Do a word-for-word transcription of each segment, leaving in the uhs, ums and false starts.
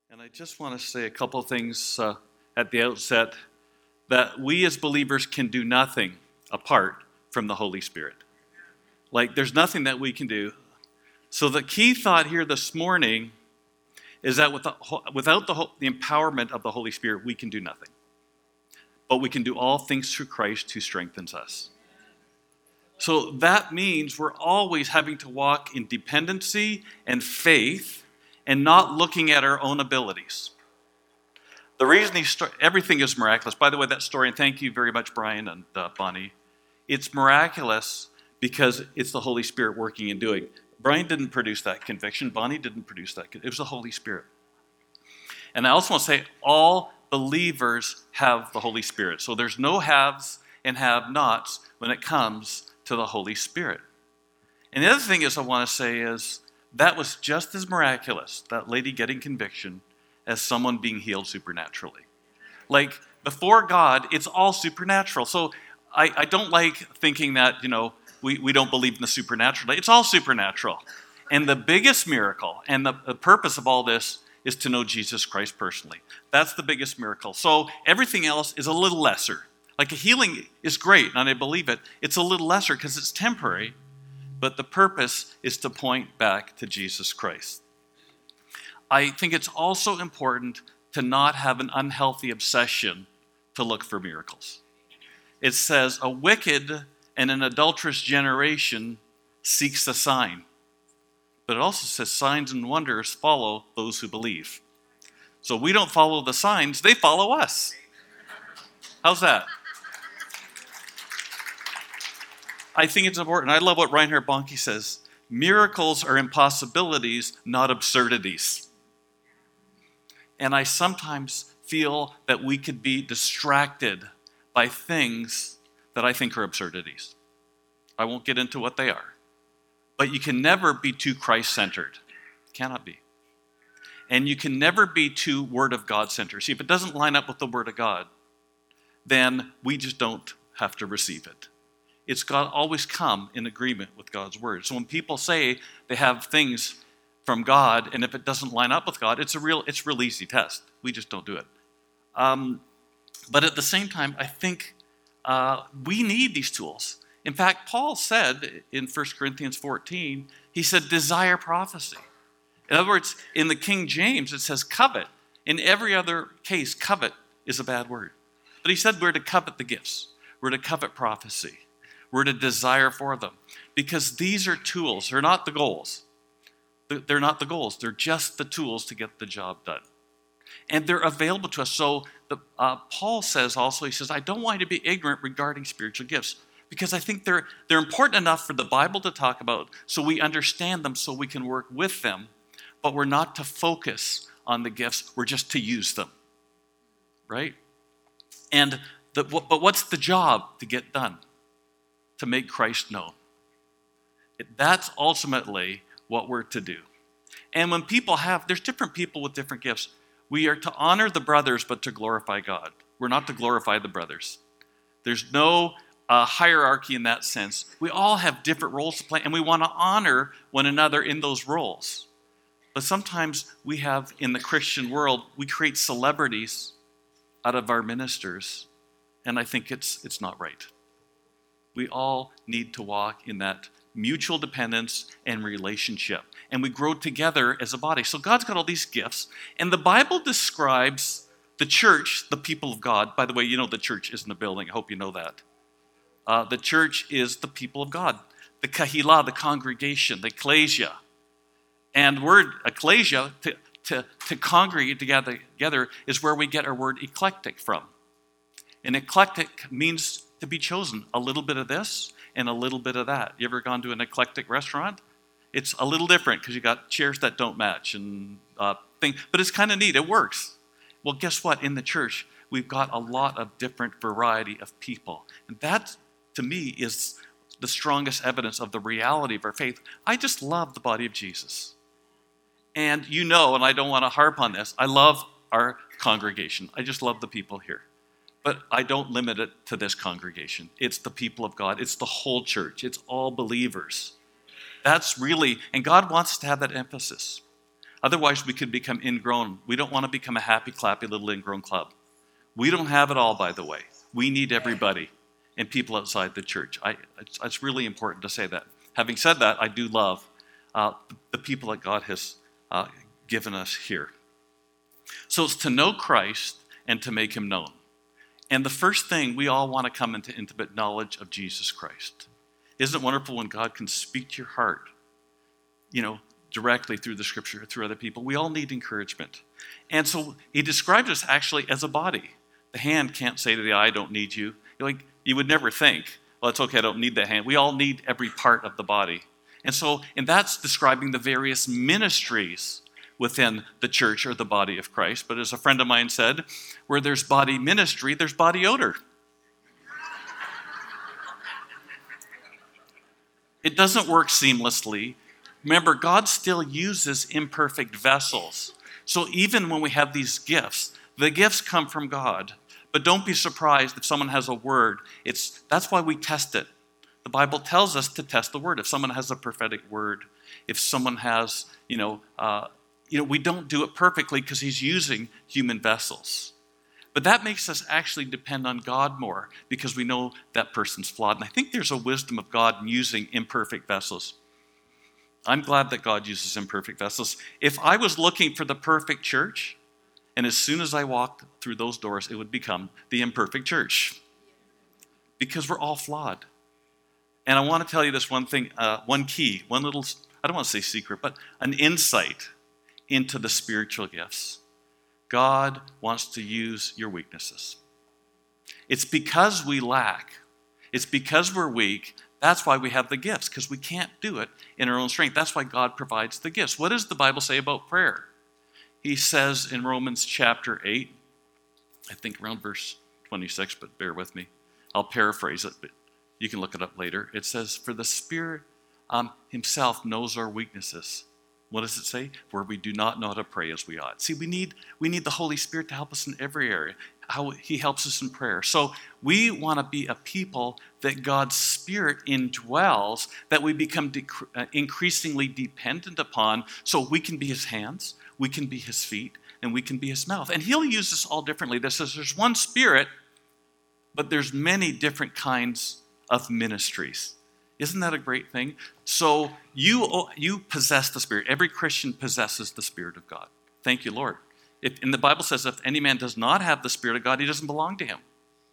And I just want to say a couple things uh, at the outset that we as believers can do nothing apart from the Holy Spirit. Like, there's nothing that we can do. So the key thought here this morning is that with the, without the, the empowerment of the Holy Spirit, we can do nothing. But we can do all things through Christ who strengthens us. So that means we're always having to walk in dependency and faith and not looking at our own abilities. The reason he st- everything is miraculous, by the way, that story, and thank you very much, Brian and uh, Bonnie, it's miraculous because it's the Holy Spirit working and doing. Brian didn't produce that conviction. Bonnie didn't produce that. It was the Holy Spirit. And I also want to say all believers have the Holy Spirit. So there's no haves and have-nots when it comes to the Holy Spirit. And the other thing is I want to say is that was just as miraculous, that lady getting conviction, as someone being healed supernaturally. Like, before God, it's all supernatural. So I, I don't like thinking that, you know, we, we don't believe in the supernatural. It's all supernatural. And the biggest miracle and the, the purpose of all this is to know Jesus Christ personally. That's the biggest miracle. So everything else is a little lesser. Like, a healing is great, and I believe it. It's a little lesser because it's temporary, but the purpose is to point back to Jesus Christ. I think it's also important to not have an unhealthy obsession to look for miracles. It says, a wicked and an adulterous generation seeks a sign. But it also says signs and wonders follow those who believe. So we don't follow the signs, they follow us. How's that? I think it's important. I love what Reinhard Bonnke says. Miracles are impossibilities, not absurdities. And I sometimes feel that we could be distracted by things that I think are absurdities. I won't get into what they are. But you can never be too Christ-centered. Cannot be. And you can never be too Word of God-centered. See, if it doesn't line up with the Word of God, then we just don't have to receive it. It's got to always come in agreement with God's Word. So when people say they have things from God, and if it doesn't line up with God, it's a real, it's a real easy test. We just don't do it. Um, but at the same time, I think uh, we need these tools. In fact, Paul said in First Corinthians fourteen, he said, desire prophecy. In other words, in the King James, it says covet. In every other case, covet is a bad word. But he said we're to covet the gifts. We're to covet prophecy. We're to desire for them. Because these are tools. They're not the goals. They're not the goals. They're just the tools to get the job done. And they're available to us. So the, uh, Paul says also, he says, I don't want you to be ignorant regarding spiritual gifts. Because I think they're, they're important enough for the Bible to talk about so we understand them so we can work with them. But we're not to focus on the gifts. We're just to use them. Right? And the, but what's the job to get done? To make Christ known. It, that's ultimately what we're to do. And when people have, there's different people with different gifts. We are to honor the brothers, but to glorify God. We're not to glorify the brothers. There's no uh, hierarchy in that sense. We all have different roles to play, and we want to honor one another in those roles. But sometimes we have, in the Christian world, we create celebrities out of our ministers, and I think it's it's not right. We all need to walk in that mutual dependence and relationship. And we grow together as a body. So God's got all these gifts. And the Bible describes the church, the people of God. By the way, you know the church isn't a building. I hope you know that. Uh, the church is the people of God. The kahilah, the congregation, the ecclesia. And word ecclesia, to, to, to congregate together, together, is where we get our word eclectic from. And eclectic means to be chosen. A little bit of this and a little bit of that. You ever gone to an eclectic restaurant? It's a little different because you got chairs that don't match and uh, things, but it's kind of neat. It works. Well, guess what? In the church, we've got a lot of different variety of people. And that, to me, is the strongest evidence of the reality of our faith. I just love the body of Jesus. And you know, and I don't want to harp on this, I love our congregation. I just love the people here. But I don't limit it to this congregation. It's the people of God. It's the whole church. It's all believers. That's really, and God wants us to have that emphasis. Otherwise, we could become ingrown. We don't want to become a happy, clappy little ingrown club. We don't have it all, by the way. We need everybody and people outside the church. I, it's, it's really important to say that. Having said that, I do love uh, the people that God has uh, given us here. So it's to know Christ and to make him known. And the first thing, we all want to come into intimate knowledge of Jesus Christ. Isn't it wonderful when God can speak to your heart, you know, directly through the scripture, through other people? We all need encouragement. And so he describes us actually as a body. The hand can't say to the eye, I don't need you. You're like, you would never think, well, it's okay, I don't need that hand. We all need every part of the body. And so, and that's describing the various ministries within the church or the body of Christ. But as a friend of mine said, where there's body ministry, there's body odor. It doesn't work seamlessly. Remember, God still uses imperfect vessels. So even when we have these gifts, the gifts come from God. But don't be surprised if someone has a word. It's that's why we test it. The Bible tells us to test the word. If someone has a prophetic word, if someone has, you know, uh, you know, we don't do it perfectly because he's using human vessels. But that makes us actually depend on God more because we know that person's flawed. And I think there's a wisdom of God in using imperfect vessels. I'm glad that God uses imperfect vessels. If I was looking for the perfect church, and as soon as I walked through those doors, it would become the imperfect church. Because we're all flawed. And I want to tell you this one thing, uh, one key, one little, I don't want to say secret, but an insight into the spiritual gifts. God wants to use your weaknesses. It's because we lack. It's because we're weak. That's why we have the gifts, because we can't do it in our own strength. That's why God provides the gifts. What does the Bible say about prayer? He says in Romans chapter eight, I think around verse twenty-six, but bear with me. I'll paraphrase it, but you can look it up later. It says, for the Spirit um, himself knows our weaknesses. What does it say? Where we do not know how to pray as we ought. See, we need we need the Holy Spirit to help us in every area. How he helps us in prayer. So we want to be a people that God's Spirit indwells, that we become dec- uh, increasingly dependent upon, so we can be his hands, we can be his feet, and we can be his mouth. And he'll use us all differently. This says there's one Spirit, but there's many different kinds of ministries. Isn't that a great thing? So you, you possess the Spirit. Every Christian possesses the Spirit of God. Thank you, Lord. If, and the Bible says if any man does not have the Spirit of God, he doesn't belong to him.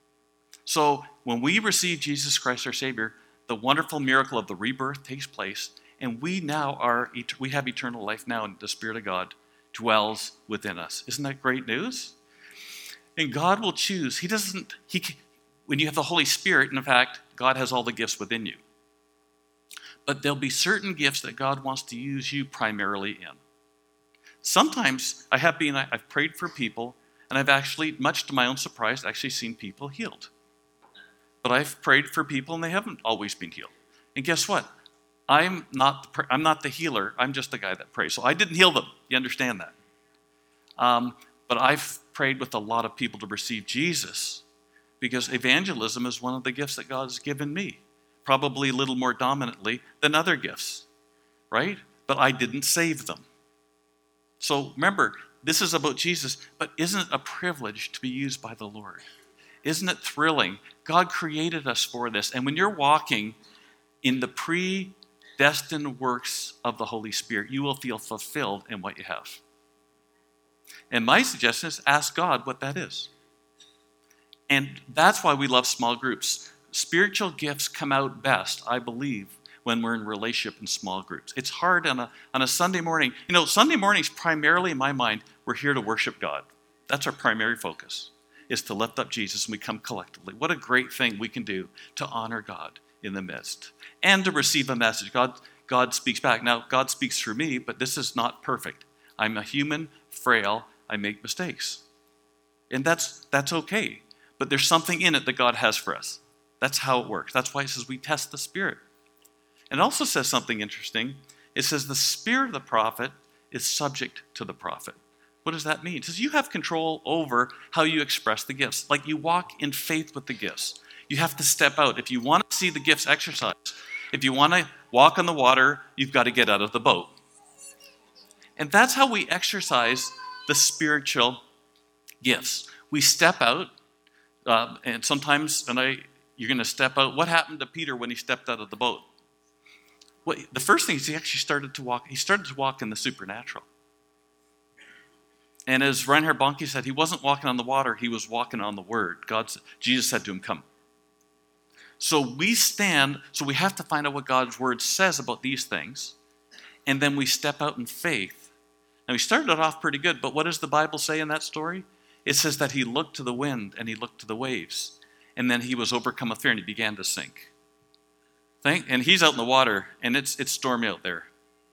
So when we receive Jesus Christ our Savior, the wonderful miracle of the rebirth takes place, and we now are, we have eternal life now, and the Spirit of God dwells within us. Isn't that great news? And God will choose. He doesn't, he, when you have the Holy Spirit, in fact, God has all the gifts within you. But there'll be certain gifts that God wants to use you primarily in. Sometimes I have been, I've prayed for people, and I've actually, much to my own surprise, actually seen people healed. But I've prayed for people, and they haven't always been healed. And guess what? I'm not the, I'm not the healer. I'm just the guy that prays. So I didn't heal them. You understand that? Um, but I've prayed with a lot of people to receive Jesus because evangelism is one of the gifts that God has given me. Probably a little more dominantly than other gifts, right? But I didn't save them. So remember, this is about Jesus, but isn't it a privilege to be used by the Lord? Isn't it thrilling? God created us for this. And when you're walking in the predestined works of the Holy Spirit, you will feel fulfilled in what you have. And my suggestion is ask God what that is. And that's why we love small groups. Spiritual gifts come out best, I believe, when we're in relationship in small groups. It's hard on a, on a Sunday morning. You know, Sunday mornings, primarily in my mind, we're here to worship God. That's our primary focus, is to lift up Jesus, and we come collectively. What a great thing we can do to honor God in the midst and to receive a message. God, God speaks back. Now, God speaks through me, but this is not perfect. I'm a human, frail, I make mistakes. And that's that's okay. But there's something in it that God has for us. That's how it works. That's why it says we test the Spirit. And it also says something interesting. It says the spirit of the prophet is subject to the prophet. What does that mean? It says you have control over how you express the gifts. Like you walk in faith with the gifts. You have to step out. If you want to see the gifts exercised, if you want to walk on the water, you've got to get out of the boat. And that's how we exercise the spiritual gifts. We step out, uh, and sometimes, and I, you're going to step out. What happened to Peter when he stepped out of the boat? Well, the first thing is he actually started to walk. He started to walk in the supernatural. And as Reinhard Bonnke said, he wasn't walking on the water, he was walking on the word. God, Jesus said to him, come. So we stand, so we have to find out what God's word says about these things, and then we step out in faith. Now, we started it off pretty good, but what does the Bible say in that story? It says that he looked to the wind and he looked to the waves, and then he was overcome with fear and he began to sink. And he's out in the water, and it's it's stormy out there.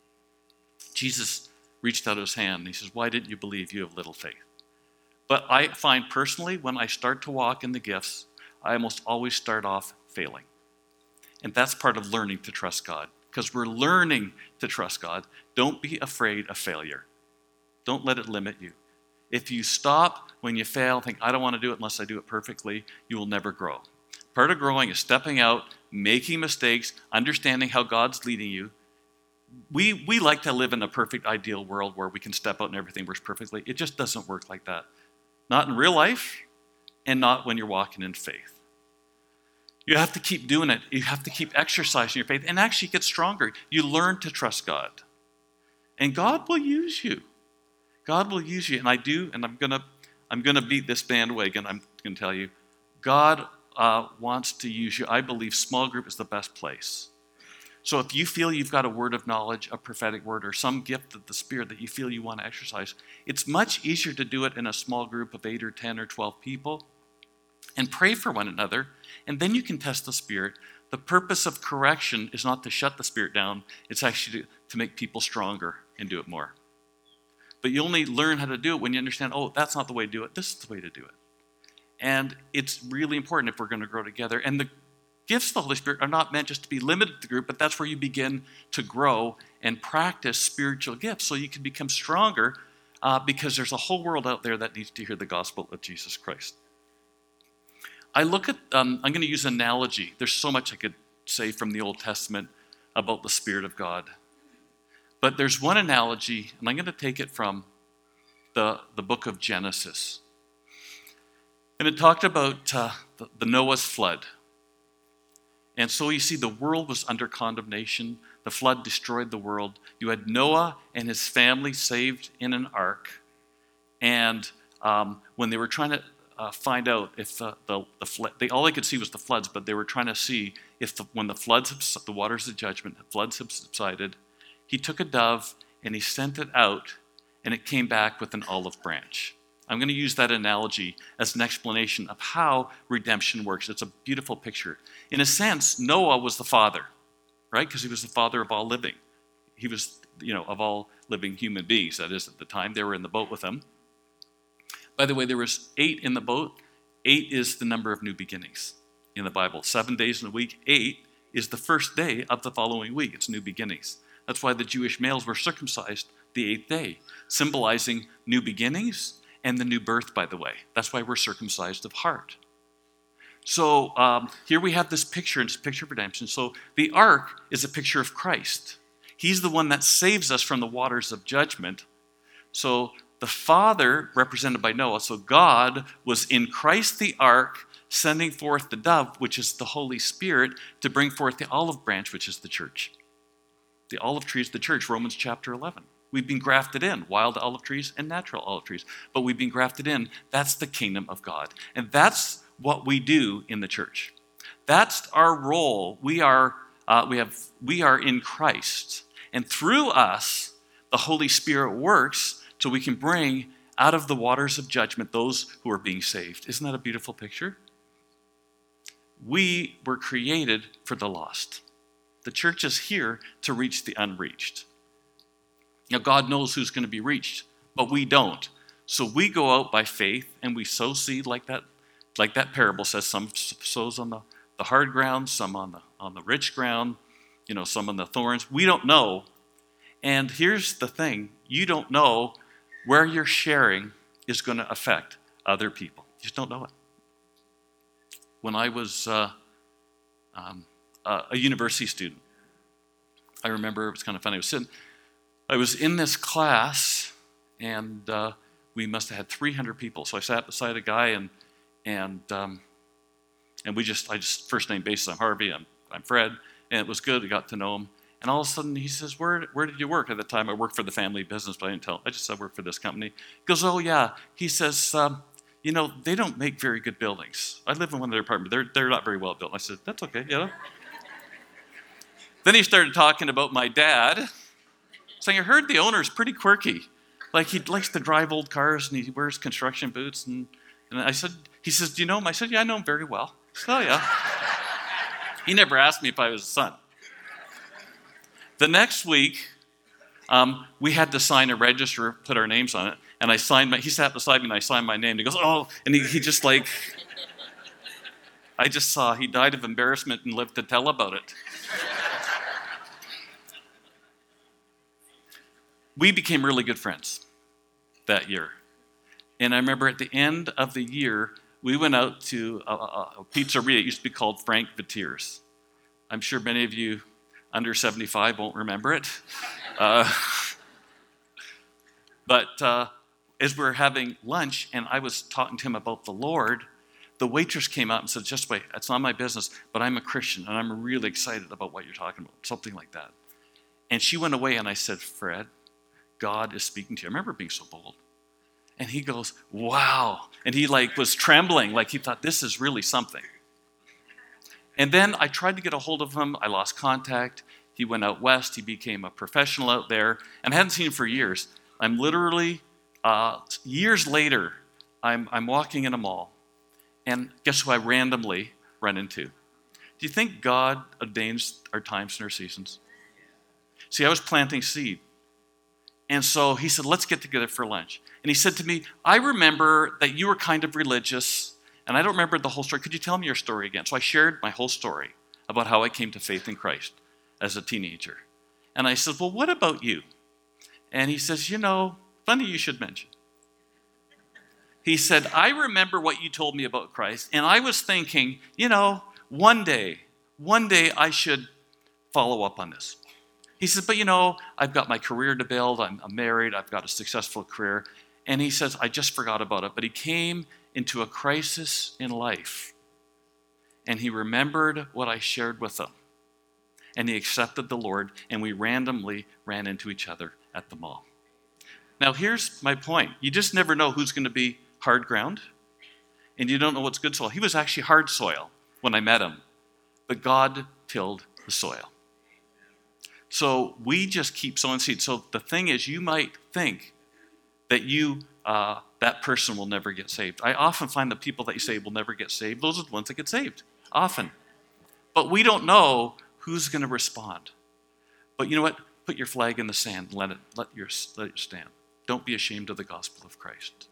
Jesus reached out his hand, and he says, why didn't you believe? You have little faith. But I find personally, when I start to walk in the gifts, I almost always start off failing. And that's part of learning to trust God, because we're learning to trust God. Don't be afraid of failure. Don't let it limit you. If you stop when you fail, think, I don't want to do it unless I do it perfectly, you will never grow. Part of growing is stepping out, making mistakes, understanding how God's leading you. We we like to live in a perfect, ideal world where we can step out and everything works perfectly. It just doesn't work like that. Not in real life, and not when you're walking in faith. You have to keep doing it. You have to keep exercising your faith and actually get stronger. You learn to trust God. And God will use you. God will use you. And I do, and I'm gonna I'm gonna beat this bandwagon. I'm gonna tell you, God uh, wants to use you. I believe small group is the best place. So if you feel you've got a word of knowledge, a prophetic word, or some gift of the Spirit that you feel you want to exercise, it's much easier to do it in a small group of eight or ten or twelve people and pray for one another, and then you can test the Spirit. The purpose of correction is not to shut the Spirit down. It's actually to, to make people stronger and do it more. But you only learn how to do it when you understand, oh, that's not the way to do it. This is the way to do it. And it's really important if we're going to grow together. And the gifts of the Holy Spirit are not meant just to be limited to the group, but that's where you begin to grow and practice spiritual gifts so you can become stronger uh, because there's a whole world out there that needs to hear the gospel of Jesus Christ. I look at, um, I'm going to use an analogy. There's so much I could say from the Old Testament about the Spirit of God. But there's one analogy, and I'm going to take it from the, the book of Genesis. And it talked about uh, the, the Noah's flood. And so you see the world was under condemnation. The flood destroyed the world. You had Noah and his family saved in an ark. And um, when they were trying to uh, find out if the, the, the flood, they, all they could see was the floods, but they were trying to see if the, when the floods, the waters of judgment, the floods have subsided, he took a dove and he sent it out and it came back with an olive branch. I'm going to use that analogy as an explanation of how redemption works. It's a beautiful picture. In a sense, Noah was the father, right? Because he was the father of all living. He was, you know, of all living human beings, that is, at the time. They were in the boat with him. By the way, there was eight in the boat. Eight is the number of new beginnings in the Bible. Seven days in a week. Eight is the first day of the following week. It's new beginnings. That's why the Jewish males were circumcised the eighth day, symbolizing new beginnings and the new birth, by the way. That's why we're circumcised of heart. So um, here we have this picture, and it's a picture of redemption. So the ark is a picture of Christ. He's the one that saves us from the waters of judgment. So the Father, represented by Noah, so God was in Christ the ark, sending forth the dove, which is the Holy Spirit, to bring forth the olive branch, which is the church. The olive tree is the church, Romans chapter eleven. We've been grafted in, wild olive trees and natural olive trees. But we've been grafted in. That's the kingdom of God. And that's what we do in the church. That's our role. We are, uh, we have, we are in Christ. And through us, the Holy Spirit works so we can bring out of the waters of judgment those who are being saved. Isn't that a beautiful picture? We were created for the lost. The church is here to reach the unreached. Now, God knows who's going to be reached, but we don't. So we go out by faith and we sow seed like that, like that parable says. Some sows on the, the hard ground, some on the on the rich ground, you know, some on the thorns. We don't know. And here's the thing: you don't know where your sharing is going to affect other people. You just don't know it. When I was uh, um, a university student, I remember it was kind of funny. I was sitting. I was in this class, and uh, we must have had three hundred people. So I sat beside a guy, and and um, and we just, I just first name basis. I'm Harvey. I'm I'm Fred, and it was good. I got to know him. And all of a sudden, he says, "Where where did you work?" At the time, I worked for the family business, but I didn't tell him. I just said, "I work for this company." He goes, "Oh yeah." He says, um, "You know, they don't make very good buildings. I live in one of their apartments. They're they're not very well built." I said, "That's okay, you know." Then he started talking about my dad, saying, "I heard the owner's pretty quirky. Like he likes to drive old cars and he wears construction boots." And, and I said, he says, "Do you know him?" I said, "Yeah, I know him very well." I said, "Oh yeah." He never asked me if I was his son. The next week, um, we had to sign a register, put our names on it, and I signed my, he sat beside me and I signed my name. He goes, "Oh," and he, he just like, I just saw he died of embarrassment and lived to tell about it. We became really good friends that year. And I remember at the end of the year, we went out to a, a, a pizzeria. It used to be called Frank Vitier's. I'm sure many of you under seventy-five won't remember it. Uh, but uh, as we were having lunch and I was talking to him about the Lord, the waitress came out and said, "Just wait, it's not my business, but I'm a Christian and I'm really excited about what you're talking about," something like that. And she went away and I said, "Fred, God is speaking to you." I remember being so bold. And he goes, "Wow." And he like was trembling, like he thought, this is really something. And then I tried to get a hold of him. I lost contact. He went out west. He became a professional out there. And I hadn't seen him for years. I'm literally, uh, years later, I'm, I'm walking in a mall. And guess who I randomly run into? Do you think God ordains our times and our seasons? See, I was planting seed. And so he said, "Let's get together for lunch." And he said to me, "I remember that you were kind of religious, and I don't remember the whole story. Could you tell me your story again?" So I shared my whole story about how I came to faith in Christ as a teenager. And I said, "Well, what about you?" And he says, "You know, funny you should mention." He said, "I remember what you told me about Christ, and I was thinking, you know, one day, one day I should follow up on this." He says, "But you know, I've got my career to build. I'm, I'm married. I've got a successful career." And he says, "I just forgot about it." But he came into a crisis in life. And he remembered what I shared with him. And he accepted the Lord. And we randomly ran into each other at the mall. Now, here's my point. You just never know who's going to be hard ground. And you don't know what's good soil. He was actually hard soil when I met him. But God tilled the soil. So we just keep sowing seeds. So the thing is, you might think that you, uh, that person will never get saved. I often find the people that you say will never get saved, those are the ones that get saved, often. But we don't know who's going to respond. But you know what? Put your flag in the sand and let it, let your, let it stand. Don't be ashamed of the gospel of Christ.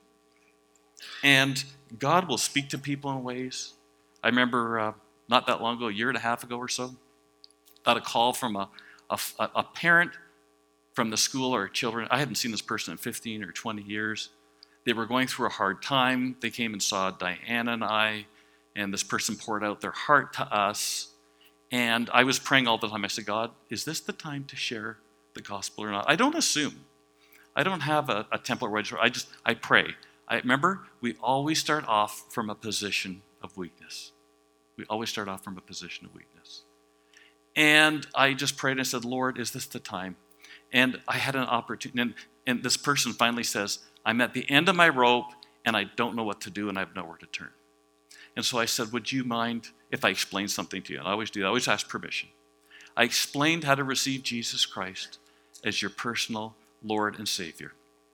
And God will speak to people in ways. I remember uh, not that long ago, a year and a half ago or so, got a call from a A, a parent from the school or children. I hadn't seen this person in fifteen or twenty years. They were going through a hard time. They came and saw Diana and I, and this person poured out their heart to us. And I was praying all the time. I said, "God, is this the time to share the gospel or not?" I don't assume. I don't have a, a template register. I just, I pray. I remember, we always start off from a position of weakness. We always start off from a position of weakness. And I just prayed and I said, "Lord, is this the time?" And I had an opportunity. And, and this person finally says, "I'm at the end of my rope and I don't know what to do and I have nowhere to turn." And so I said, "Would you mind if I explain something to you?" And I always do that. I always ask permission. I explained how to receive Jesus Christ as your personal Lord and Savior.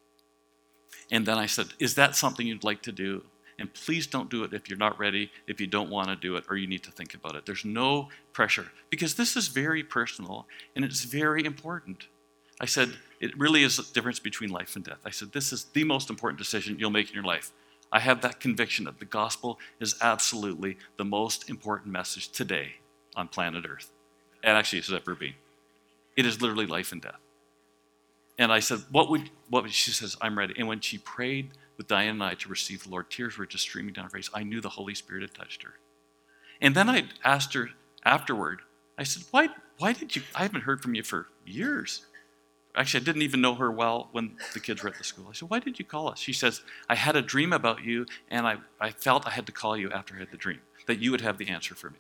And then I said, "Is that something you'd like to do? And please don't do it if you're not ready, if you don't want to do it, or you need to think about it." There's no pressure, because this is very personal and it's very important. I said, it really is a difference between life and death. I said, this is the most important decision you'll make in your life. I have that conviction that the gospel is absolutely the most important message today on planet Earth. And actually, it's ever been. It is literally life and death. And I said, what would, what would, she says, "I'm ready." And when she prayed with Diane and I to receive the Lord, tears were just streaming down her face. I knew the Holy Spirit had touched her. And then I asked her afterward, I said, why, why did you, I haven't heard from you for years. Actually, I didn't even know her well when the kids were at the school. I said, why did you call us? She says, I had a dream about you, and I, I felt I had to call you after I had the dream, that you would have the answer for me.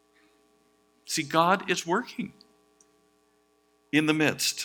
See, God is working in the midst.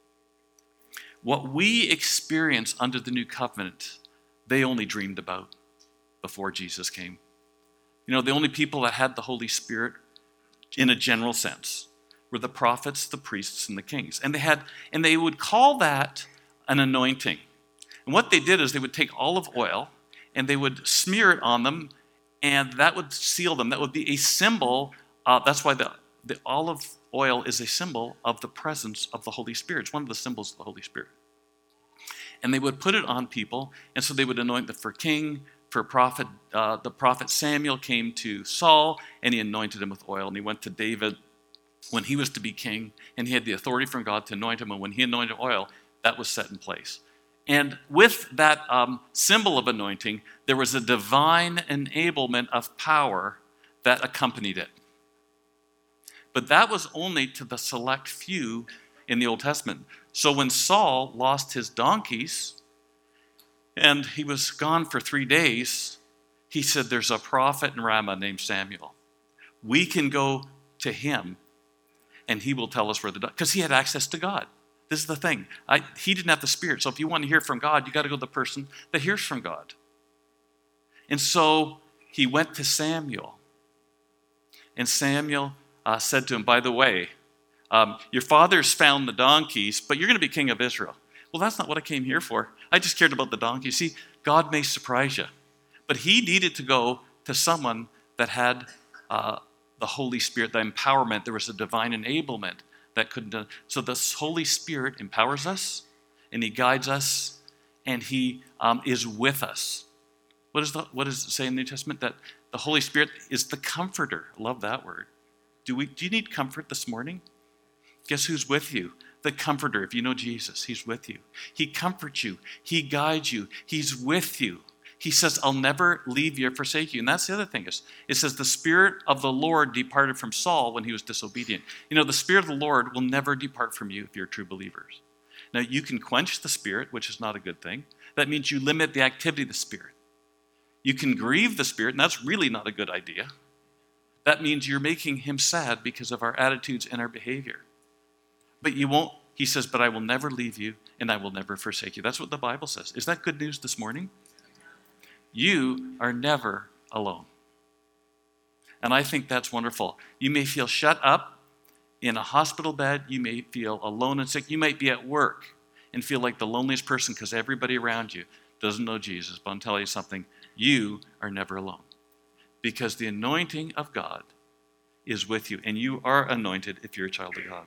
What we experience under the new covenant, they only dreamed about before Jesus came. You know, the only people that had the Holy Spirit in a general sense were the prophets, the priests, and the kings. And they had, and they would call that an anointing. And what they did is they would take olive oil and they would smear it on them, and that would seal them. That would be a symbol. Uh, that's why the, the olive oil is a symbol of the presence of the Holy Spirit. It's one of the symbols of the Holy Spirit. And they would put it on people, and so they would anoint them for king, for prophet. Uh, the prophet Samuel came to Saul, and he anointed him with oil, and he went to David when he was to be king, and he had the authority from God to anoint him, and when he anointed oil, that was set in place. And with that um, symbol of anointing, there was a divine enablement of power that accompanied it. But that was only to the select few in the Old Testament. So when Saul lost his donkeys, and he was gone for three days, he said, there's a prophet in Ramah named Samuel. We can go to him, and he will tell us where the donkeys, because he had access to God. This is the thing. I, he didn't have the Spirit. So if you want to hear from God, you got to go to the person that hears from God. And so he went to Samuel. And Samuel uh, said to him, by the way, um, your father's found the donkeys, but you're going to be king of Israel. Well, that's not what I came here for. I just cared about the donkeys. See, God may surprise you. But he needed to go to someone that had uh, the Holy Spirit, the empowerment. There was a divine enablement that couldn't do. So the Holy Spirit empowers us, and he guides us, and he um, is with us. What, is the, what does it say in the New Testament? That the Holy Spirit is the comforter. I love that word. Do we? Do you need comfort this morning? Guess who's with you? The comforter. If you know Jesus, he's with you. He comforts you. He guides you. He's with you. He says, I'll never leave you or forsake you. And that's the other thing. Is it says the Spirit of the Lord departed from Saul when he was disobedient. You know, the Spirit of the Lord will never depart from you if you're true believers. Now, you can quench the Spirit, which is not a good thing. That means you limit the activity of the Spirit. You can grieve the Spirit, and that's really not a good idea. That means you're making him sad because of our attitudes and our behavior. But you won't, he says, but I will never leave you and I will never forsake you. That's what the Bible says. Is that good news this morning? You are never alone. And I think that's wonderful. You may feel shut up in a hospital bed. You may feel alone and sick. You might be at work and feel like the loneliest person because everybody around you doesn't know Jesus. But I'll tell you something. You are never alone. Because the anointing of God is with you. And you are anointed if you're a child of God.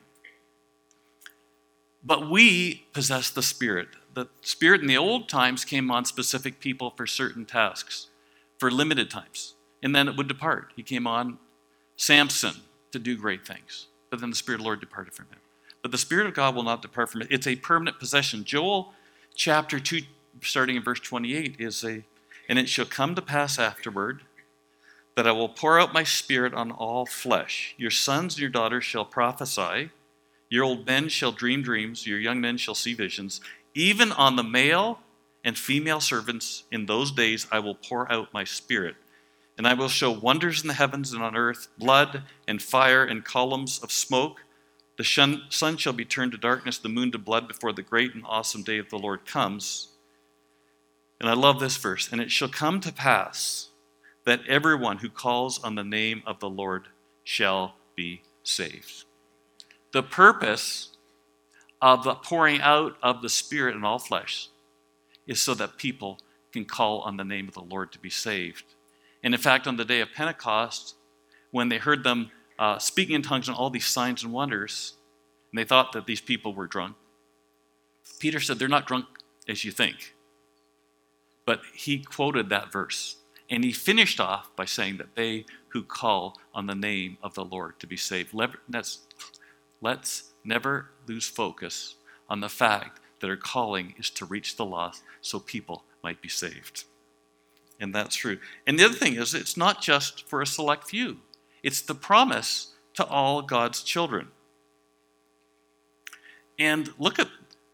But we possess the Spirit. The Spirit in the old times came on specific people for certain tasks, for limited times. And then it would depart. He came on Samson to do great things. But then the Spirit of the Lord departed from him. But the Spirit of God will not depart from it. It's a permanent possession. Joel chapter two, starting in verse twenty-eight, is a, and it shall come to pass afterward that I will pour out my Spirit on all flesh. Your sons and your daughters shall prophesy. Your old men shall dream dreams, your young men shall see visions. Even on the male and female servants in those days I will pour out my Spirit. And I will show wonders in the heavens and on earth, blood and fire and columns of smoke. The sun shall be turned to darkness, the moon to blood before the great and awesome day of the Lord comes. And I love this verse. And it shall come to pass that everyone who calls on the name of the Lord shall be saved. The purpose of the pouring out of the Spirit in all flesh is so that people can call on the name of the Lord to be saved. And in fact, on the day of Pentecost, when they heard them uh, speaking in tongues and all these signs and wonders, and they thought that these people were drunk, Peter said, they're not drunk as you think. But he quoted that verse. And he finished off by saying that they who call on the name of the Lord to be saved. That's... Let's never lose focus on the fact that our calling is to reach the lost so people might be saved. And that's true. And the other thing is, it's not just for a select few. It's the promise to all God's children. And look at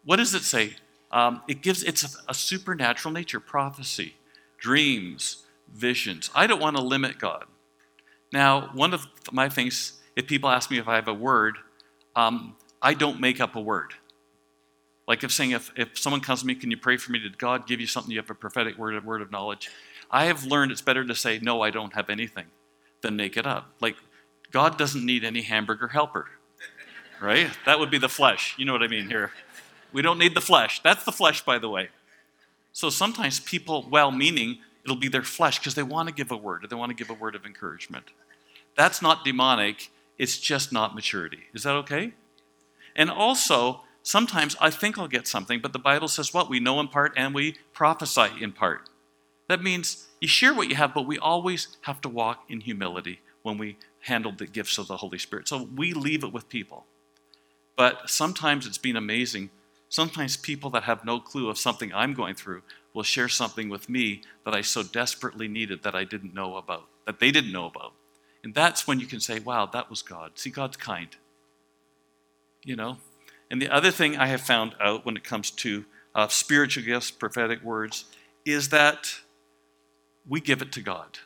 what does it say? Um, it gives, it's a, a supernatural nature, prophecy, dreams, visions. I don't want to limit God. Now, one of my things, if people ask me if I have a word, um, I don't make up a word. Like if saying, if, if someone comes to me, can you pray for me? Did God give you something? You have a prophetic word, a word of knowledge. I have learned it's better to say, no, I don't have anything, than make it up. Like, God doesn't need any hamburger helper, right? That would be the flesh. You know what I mean here. We don't need the flesh. That's the flesh, by the way. So sometimes people, well-meaning, it'll be their flesh because they want to give a word, or they want to give a word of encouragement. That's not demonic. It's just not maturity. Is that okay? And also, sometimes I think I'll get something, but the Bible says what? We know in part and we prophesy in part. That means you share what you have, but we always have to walk in humility when we handle the gifts of the Holy Spirit. So we leave it with people. But sometimes it's been amazing. Sometimes people that have no clue of something I'm going through will share something with me that I so desperately needed that I didn't know about, that they didn't know about. And that's when you can say, wow, that was God. See, God's kind. You know? And the other thing I have found out when it comes to uh, spiritual gifts, prophetic words, is that we give it to God.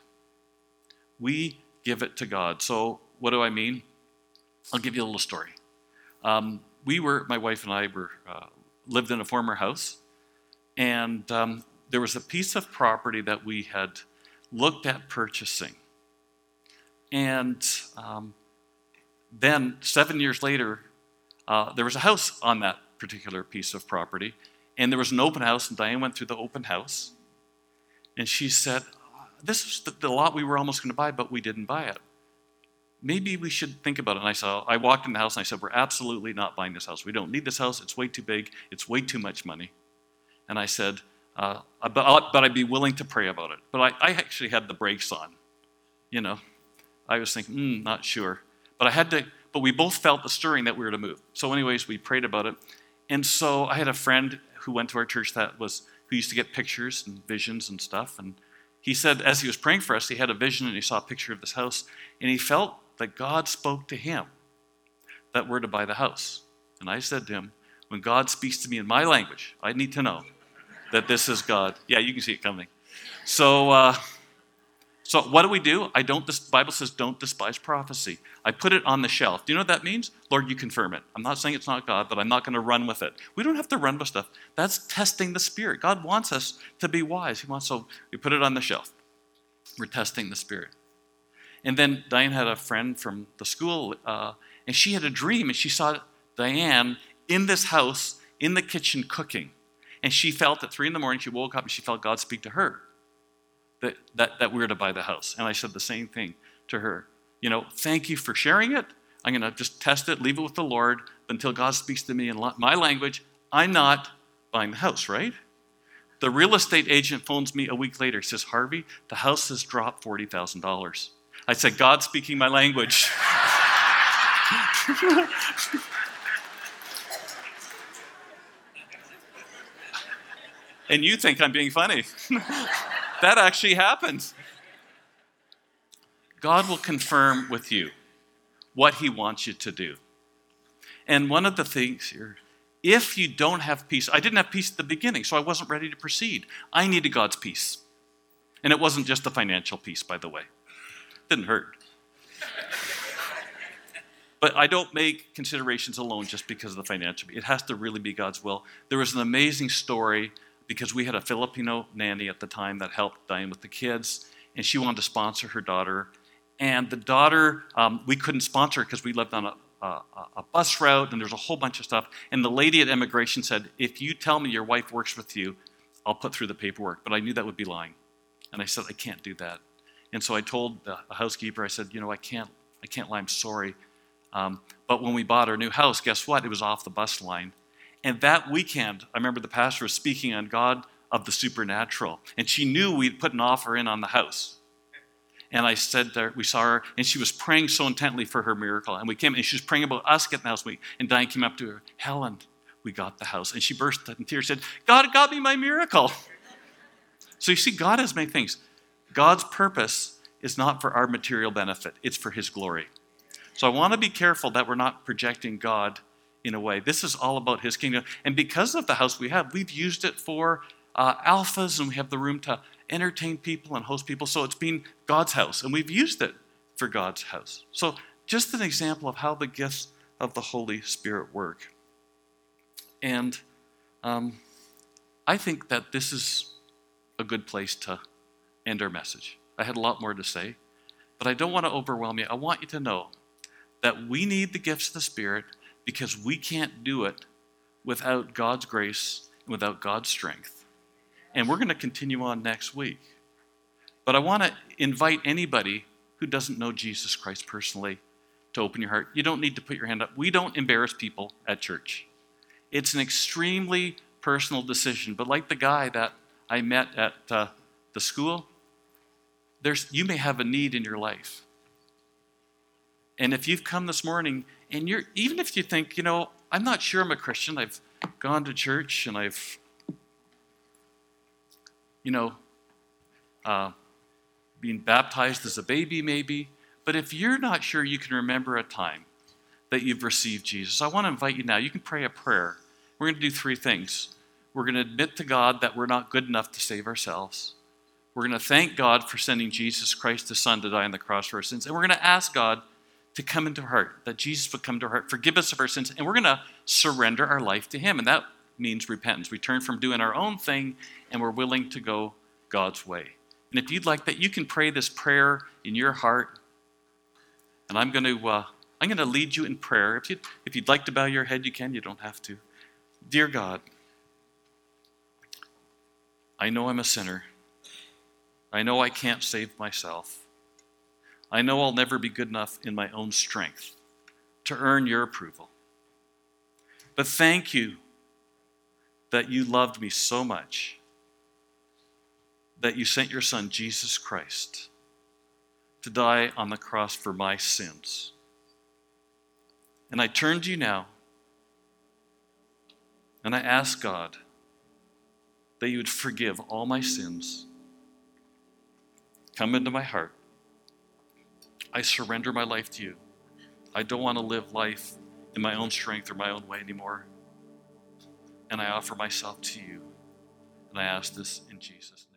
We give it to God. So what do I mean? I'll give you a little story. Um, we were, my wife and I were uh, lived in a former house, and um, there was a piece of property that we had looked at purchasing. And um, then seven years later, uh, there was a house on that particular piece of property, and there was an open house, and Diane went through the open house, and she said, this is the, the lot we were almost going to buy, but we didn't buy it. Maybe we should think about it. And I saw, I walked in the house and I said, we're absolutely not buying this house. We don't need this house. It's way too big. It's way too much money. And I said, uh, but, but I'd be willing to pray about it. But I, I actually had the brakes on. You know, I was thinking, hmm, not sure. But I had to, but we both felt the stirring that we were to move. So anyways, we prayed about it. And so I had a friend who went to our church that was, who used to get pictures and visions and stuff. And he said, as he was praying for us, he had a vision and he saw a picture of this house. And he felt that God spoke to him that we're to buy the house. And I said to him, when God speaks to me in my language, I need to know that this is God. Yeah, you can see it coming. So, uh, so what do we do? I don't. The Bible says don't despise prophecy. I put it on the shelf. Do you know what that means? Lord, you confirm it. I'm not saying it's not God, but I'm not going to run with it. We don't have to run with stuff. That's testing the Spirit. God wants us to be wise. He wants, so we put it on the shelf. We're testing the Spirit. And then Diane had a friend from the school, uh, and she had a dream, and she saw Diane in this house, in the kitchen cooking. And she felt at three in the morning, she woke up and she felt God speak to her that, that, that we were to buy the house. And I said the same thing to her. You know, thank you for sharing it. I'm going to just test it, leave it with the Lord, but until God speaks to me in my language, I'm not buying the house, right? The real estate agent phones me a week later. He says, Harvey, the house has dropped forty thousand dollars. I said, God speaking my language. And you think I'm being funny. That actually happened. God will confirm with you what he wants you to do. And one of the things here, if you don't have peace, I didn't have peace at the beginning, so I wasn't ready to proceed. I needed God's peace. And it wasn't just the financial peace, by the way. Didn't hurt. But I don't make considerations alone just because of the financial. It has to really be God's will. There was an amazing story because we had a Filipino nanny at the time that helped Diane with the kids, and she wanted to sponsor her daughter. And the daughter, um, we couldn't sponsor her because we lived on a, a, a bus route, and there's a whole bunch of stuff. And the lady at immigration said, if you tell me your wife works with you, I'll put through the paperwork. But I knew that would be lying. And I said, I can't do that. And so I told the housekeeper, I said, you know, I can't, I can't lie, I'm sorry. Um, but when we bought our new house, guess what? It was off the bus line. And that weekend, I remember the pastor was speaking on God of the supernatural. And she knew we'd put an offer in on the house. And I said to her, we saw her, and she was praying so intently for her miracle. And we came, and she was praying about us getting the house. And Diane came up to her, Helen, we got the house. And she burst in tears and said, God got me my miracle. So you see, God has many things. God's purpose is not for our material benefit. It's for his glory. So I want to be careful that we're not projecting God in a way. This is all about his kingdom. And because of the house we have, we've used it for uh, alphas, and we have the room to entertain people and host people. So it's been God's house, and we've used it for God's house. So just an example of how the gifts of the Holy Spirit work. And um, I think that this is a good place to end our message. I had a lot more to say, but I don't want to overwhelm you. I want you to know that we need the gifts of the Spirit because we can't do it without God's grace and without God's strength. And we're going to continue on next week. But I want to invite anybody who doesn't know Jesus Christ personally to open your heart. You don't need to put your hand up. We don't embarrass people at church. It's an extremely personal decision. But like the guy that I met at uh, the school, there's you may have a need in your life. And if you've come this morning, and you're even if you think, you know, I'm not sure I'm a Christian, I've gone to church and I've, you know, uh, been baptized as a baby maybe, but if you're not sure you can remember a time that you've received Jesus, I want to invite you now. You can pray a prayer. We're going to do three things. We're going to admit to God that we're not good enough to save ourselves. We're going to thank God for sending Jesus Christ, his Son, to die on the cross for our sins. And we're going to ask God to come into our heart, that Jesus would come to our heart, forgive us of our sins, and we're going to surrender our life to him. And that means repentance. We turn from doing our own thing, and we're willing to go God's way. And if you'd like that, you can pray this prayer in your heart. And I'm going to uh, I'm going to lead you in prayer. If you'd, if you'd like to bow your head, you can. You don't have to. Dear God, I know I'm a sinner. I know I can't save myself. I know I'll never be good enough in my own strength to earn your approval. But thank you that you loved me so much that you sent your Son, Jesus Christ, to die on the cross for my sins. And I turn to you now, and I ask God that you would forgive all my sins. Come into my heart. I surrender my life to you. I don't want to live life in my own strength or my own way anymore. And I offer myself to you. And I ask this in Jesus' name.